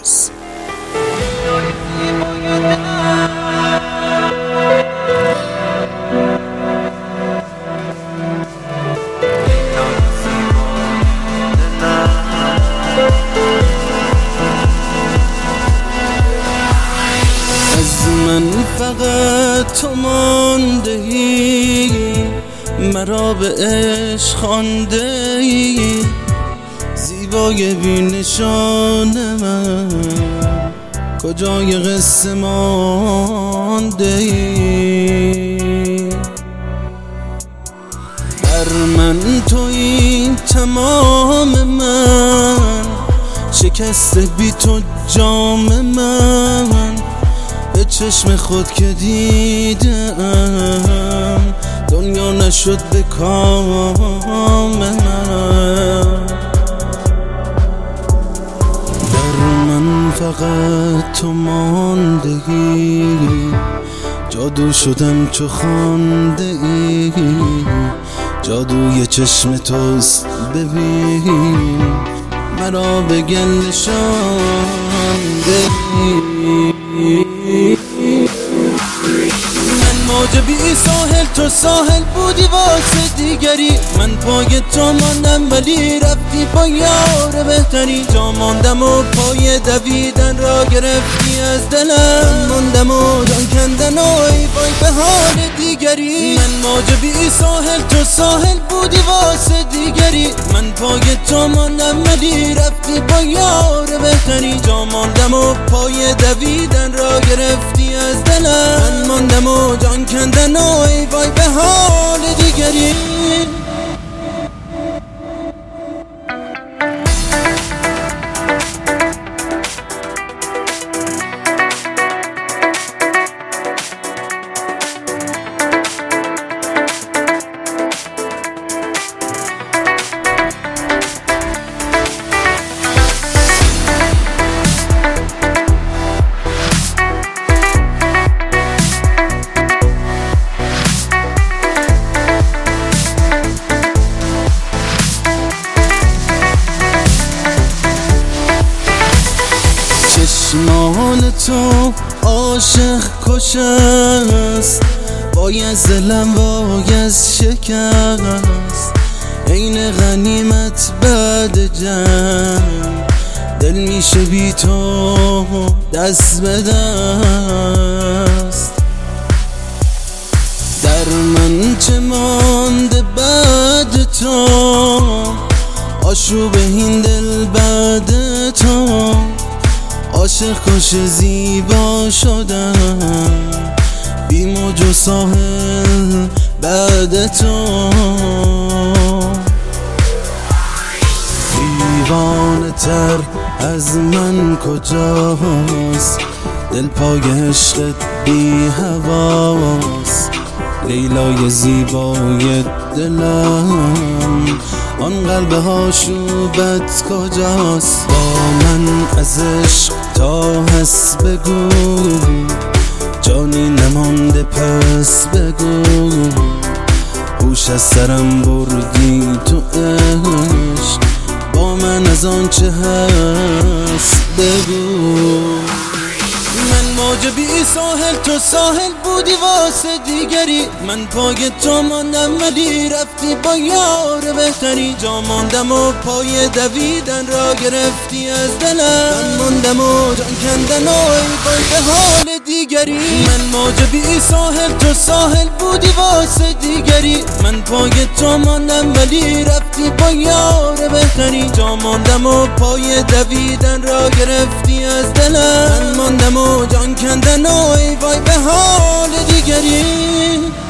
کجاست؟ از من فقط تو مانده ای، مرا به عشق خوانده ای، زیبای بی نشان من کجای قصه مانده ای. بر من تویی تمام من، شکست بی تو جام من، به چشم خود که دیدم دنیا نشد به کام من. در من فقط تو ماندگی، جادو شدم چو خانده ای، جادوی چشم توست ببین مرا به گل شانده ای. من موج بی ساحل تو ساحل بودی واسه دیگری، من پای تو ماندم ولی رفتی با یار بهتری، جا ماندم و پای دویدن را گرفتی از دلم، من ماندم و جان کندن و ای وای به حال دیگری. من موج بی ساحل تو ساحل بودی واسه دیگری، من پای تو ماندم ولی رفتی با یار بهتری، جا ماندم و پای دویدن را گرفتی از دلم، من ماندم و جان کندن و ای وای به حال دیگری. چشمان تو عاشق کش است، وای از دلم وای از شکست، عین غنیمت بعد جنگ، دل میشه بی تو دست به دست. در من چه مانده بعد تو، آشوب این دل بعد تو، عاشق کش زیبا شدم بی موج و ساحل بعد تو. دیوانه تر از من کجاست، دل پای عشقت بی هواست، لیلای زیبای دلم آن قلب آشوبت کجاست. با من از عشق تا هست بگو، جانی نمانده پس بگو، هوش از سرم بردی تو عشق، با من از آن چه هست بگو. من موج بی ساحل تو ساحل بودی واسه دیگری، من پای تو ماندم ولی رفتی با یار بهتری، جا ماندم و پای دویدن را گرفتی از دلم، من ماندم و جان کندن و ای وای به حال دیگری. من موج بی ساحل تو ساحل بودی واسه دیگری، من پای تو ماندم ولی رفتی با یار بهتری، جا ماندم و پای دویدن را گرفتی از دلم، من ماندم و جان کندن و ای وای به حال دیگری.